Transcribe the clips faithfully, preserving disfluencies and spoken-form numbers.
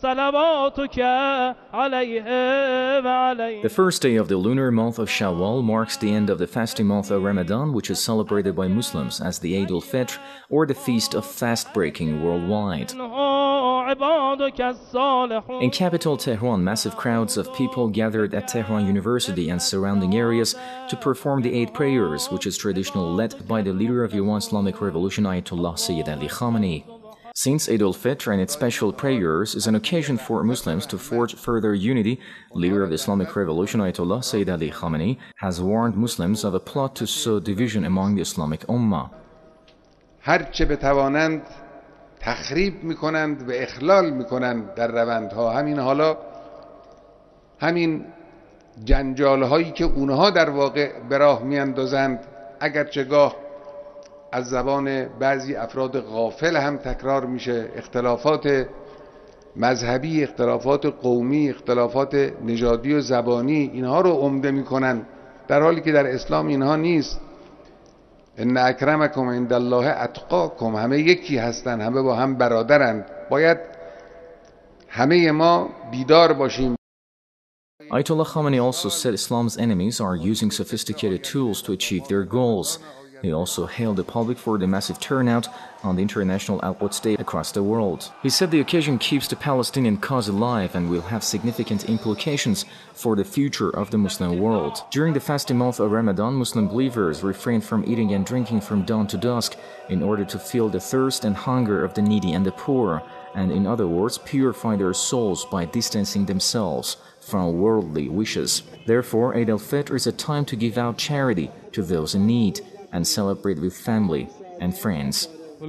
The first day of the lunar month of Shawwal marks the end of the fasting month of Ramadan, which is celebrated by Muslims as the Eid al-Fitr, or the Feast of Fast-Breaking worldwide. In capital Tehran, massive crowds of people gathered at Tehran University and surrounding areas to perform the Eid prayers, which is traditionally led by the leader of Iran Islamic Revolution, Ayatollah Sayyid Ali Khamenei. Since Eid al-Fitr and its special prayers is an occasion for Muslims to forge further unity, leader of the Islamic Revolution Ayatollah Sayyid Ali Khamenei has warned Muslims of a plot to sow division among the Islamic Ummah. هرچه بتوانند تخریب میکنند و اخلال میکنند در روندها. همین حالا همین جنجال هایی که اونها در واقع به راه میاندازند، اگرچه گاه از زبان بعضی افراد غافل هم تکرار میشه، اختلافات مذهبی، اختلافات قومی، اختلافات نژادی و زبانی، اینها رو عمده میکنن، در حالی که در اسلام اینها نیست. ان اکرمکم عند الله اتقاکم، همه یکی هستن، همه با هم برادرند. باید همه ما بیدار باشیم. Ayatollah Khamenei also said Islam's enemies are using sophisticated tools to achieve their goals. He also hailed the public for the massive turnout on the international outward stage across the world. He said the occasion keeps the Palestinian cause alive and will have significant implications for the future of the Muslim world. During the fasting month of Ramadan, Muslim believers refrain from eating and drinking from dawn to dusk in order to feel the thirst and hunger of the needy and the poor, and in other words, purify their souls by distancing themselves from worldly wishes. Therefore, Eid al-Fitr is a time to give out charity to those in need and celebrate with family and friends.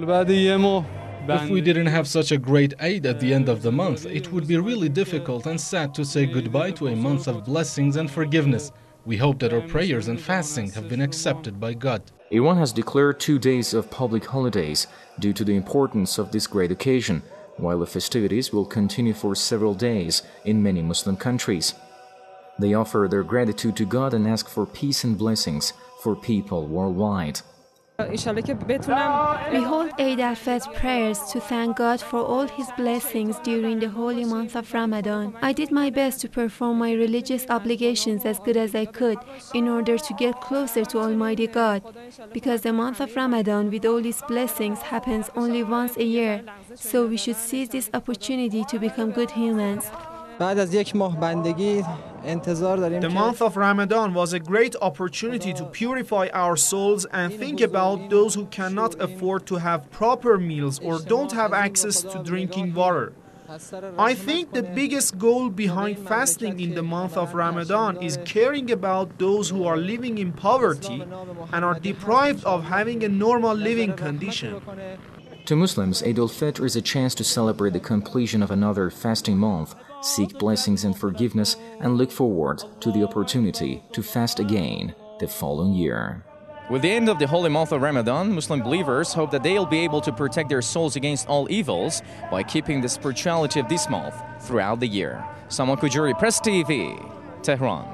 If we didn't have such a great Eid at the end of the month, it would be really difficult and sad to say goodbye to a month of blessings and forgiveness. We hope that our prayers and fasting have been accepted by God. Iran has declared two days of public holidays due to the importance of this great occasion, while the festivities will continue for several days in many Muslim countries. They offer their gratitude to God and ask for peace and blessings for people worldwide. We hold Eid al-Fitr prayers to thank God for all His blessings during the holy month of Ramadan. I did my best to perform my religious obligations as good as I could in order to get closer to Almighty God, because the month of Ramadan with all its blessings happens only once a year, so we should seize this opportunity to become good humans. The month of Ramadan was a great opportunity to purify our souls and think about those who cannot afford to have proper meals or don't have access to drinking water. I think the biggest goal behind fasting in the month of Ramadan is caring about those who are living in poverty and are deprived of having a normal living condition. To Muslims, Eid al-Fitr is a chance to celebrate the completion of another fasting month, seek blessings and forgiveness, and look forward to the opportunity to fast again the following year. With the end of the holy month of Ramadan, Muslim believers hope that they'll be able to protect their souls against all evils by keeping the spirituality of this month throughout the year. Saman Kujuri, Press T V, Tehran.